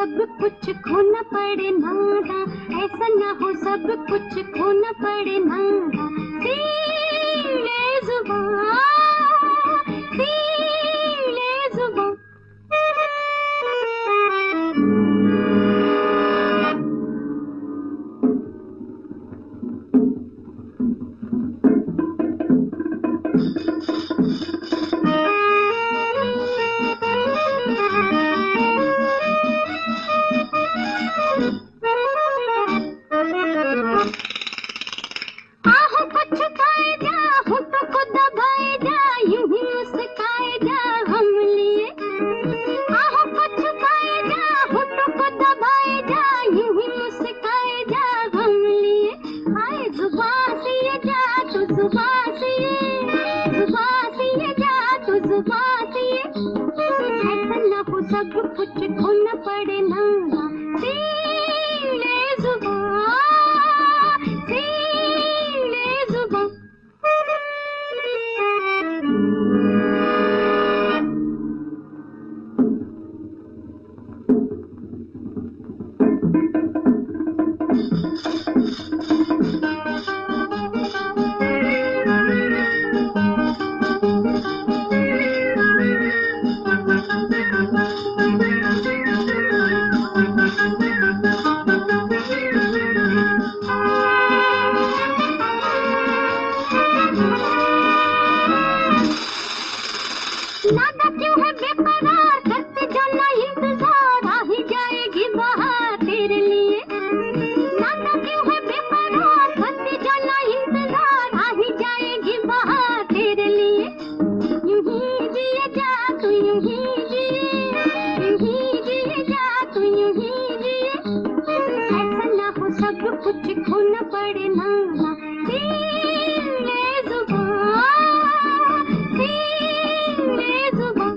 सब कुछ खोना पड़े नागा, ऐसा ना हो सब कुछ खोना पड़े नागा। सीले जुबां, सीले जुबां। आहों को छुपाए जा, होठों को दबाए जा, यूं ही मुस्काए जा हम लिए। आहों को छुपाए जा, होठों को दबाए जा, यूं ही मुस्काए जा हम लिए। हाय जुबां सिए जा तू जुबां सिए, जुबां सिए जा तू जुबां सिए। ऐसा ना हो सब कुछ खोना पड़े नागा। सीले जुबां, सीले जुबां। नादा क्यों है बेकरार, करते जाना इंतजार, आ ही जाएगी बहार तेरे लिए। नादा क्यों है बेकरार, करते जाना इंतजार, आ ही जाएगी बहार तेरे लिए। यूं ही जिए जा तू यूं ही जिए, यूं ही जिए जा तू यूं ही जिए। ऐसा ना हो सब कुछ खोना पड़े नागा। सीले जुबां, सीले जुबां।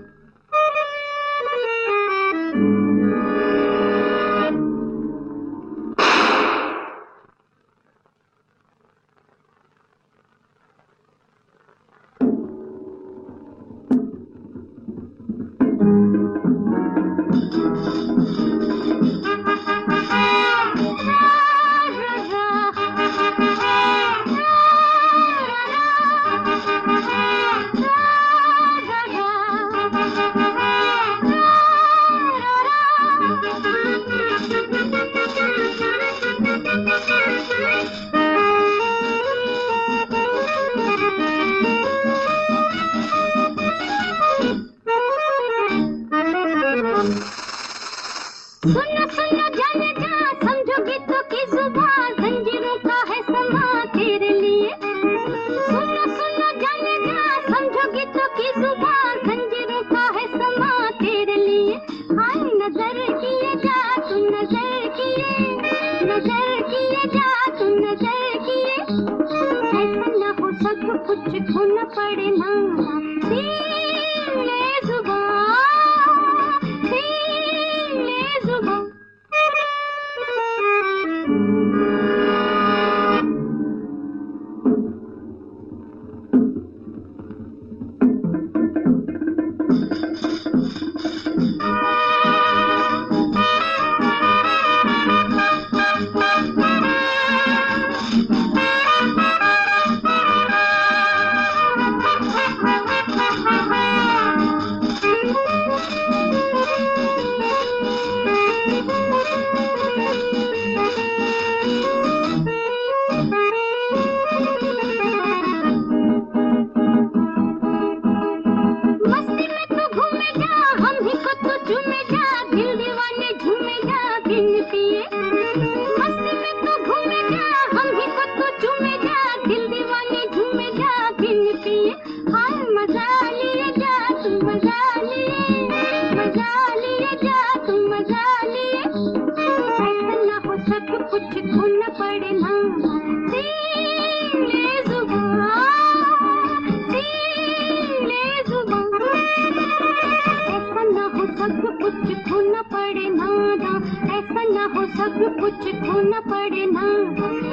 सुनो सुनो जाने जा, समझो गीतों की जुबान, जंजीरों का है समा तेरे लिए। सुनो सुनो जाने जा, समझो गीतों की जुबान, जंजीरों का है समा तेरे लिए। हाय नजर किए जा तू नजर किए, नजर किए जा तू नजर किए। ऐसा ना हो सब कुछ खोना पड़े नागा। सीले जुबां, सीले जुबां। मस्ती में तू घूमे जा, हम ही को तू झूमे जा, दिल दीवाने झूमे जा बिन पिए। मस्ती में तू घूमे जा, हम ही को तू झूमे जा, दिल दीवाने झूमे जा बिन पिए। हाय मजा लिए जा तू मजा लिए, मजा लिए जा तू मजा लिए। ऐसा ना हो सब कुछ खोना पड़े नागा। सीले जुबां, सीले जुबां। ऐसा ना हो सब कुछ खोना पड़े नागा, ऐसा ना हो सब कुछ खोना पड़े नागा।